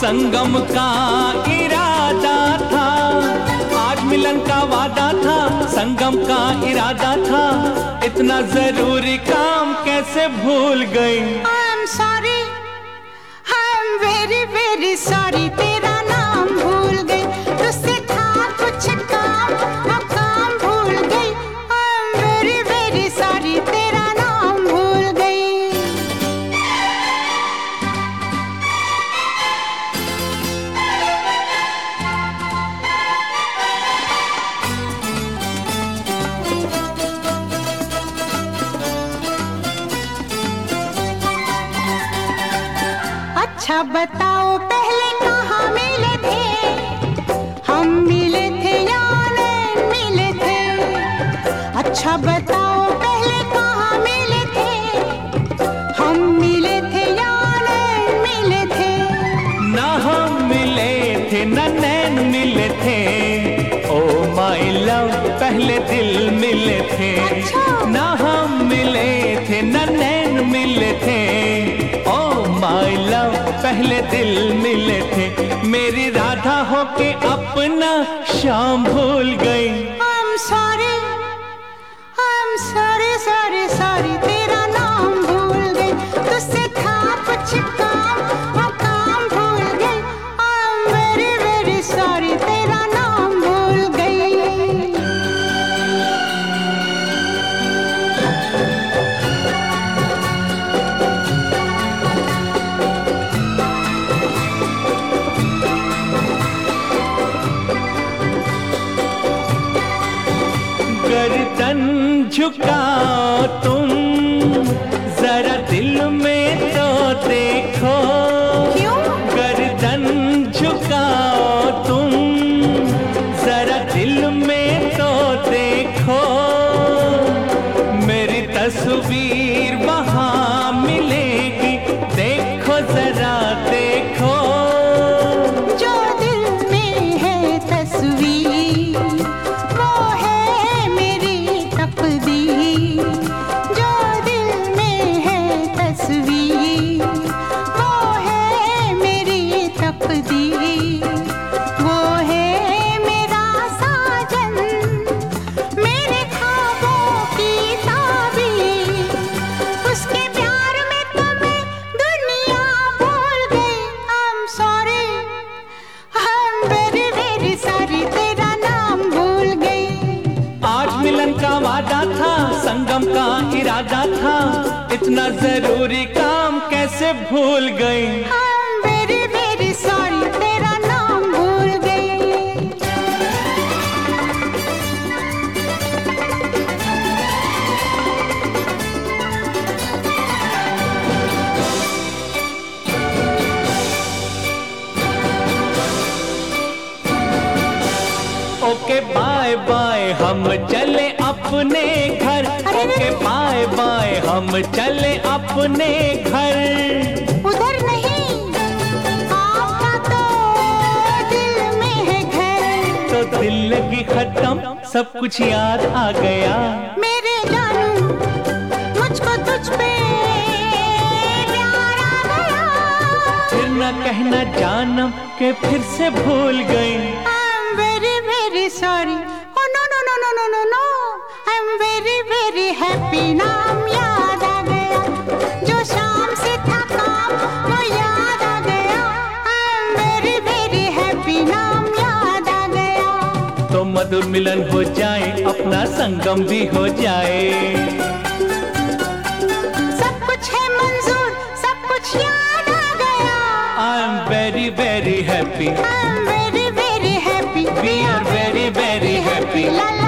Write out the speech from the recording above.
संगम का इरादा था, आज मिलन का वादा था, संगम का इरादा था, इतना जरूरी काम कैसे भूल गई। I'm sorry, I'm very very sorry, तेरा नाम भूल गई, तुझसे था कुछ काम, अब काम भूल गई। I'm very very sorry, तेरा नाम भूल गई। अच्छा बताओ पहले कहाँ मिले थे, हम मिले थे या नहीं मिले थे। अच्छा बताओ पहले कहाँ मिले थे, हम मिले थे या नहीं मिले थे। ना हम मिले थे ना नैन मिले थे, ओ माय लव पहले दिल मिले थे। ना हम मिले थे ना नैन मिले थे, ओ माय लव पहले दिल मिले थे। मेरी राधा होके अपना शाम भूल गई। I'm sorry, I'm sorry, sorry, sorry, तेरा नाम भूल गई, तुझसे था कुछ काम, अब काम भूल गई। I'm very very sorry, तेरा नाम भूल गई। गर्दन झुकाओ तुम, जरा दिल में तो देखो। क्यों? गर्दन झुकाओ तुम, जरा दिल में तो देखो। मेरी तस्वीर वहाँ मिलेगी, देखो जरा देखो। जो दिल में है तस्वीर, वो है मेरी तकदीर। जो दिल में है तस्वीर, वो है मेरी तकदीर। वो है मेरा साजन, मेरे ख्वाबों की ताबीर। उसके प्यार में तो मैं दुनिया भूल गई। I'm sorry, I'm very very sorry, तेरा नाम भूल गई। आज मिलन का वादा था, संगम का इरादा था, इतना जरूरी काम कैसे भूल गई। I'm very very sorry, तेरा नाम भूल गई। ओके बाय बाय हम चले अपने घर, ओके बाय बाय हम चले अपने घर। उधर नहीं, आपका तो दिल में है घर। तो दिल लगी खत्म, सब कुछ याद आ गया। मेरे जानू मुझको तुझ पे प्यार आ गया। फिर न कहना जानम के फिर से भूल गई। I'm very very sorry, oh no no no no no no no, I'm very very happy, नाम याद आ गया। जो शाम से था काम वो याद आ गया। I'm very very happy, नाम याद आ गया। तो मधुर मिलन हो जाए, अपना संगम भी हो जाए। सब कुछ है मंजूर, सब कुछ याद आ गया। I'm very very happy, I'm very very happy, we are very very happy। la la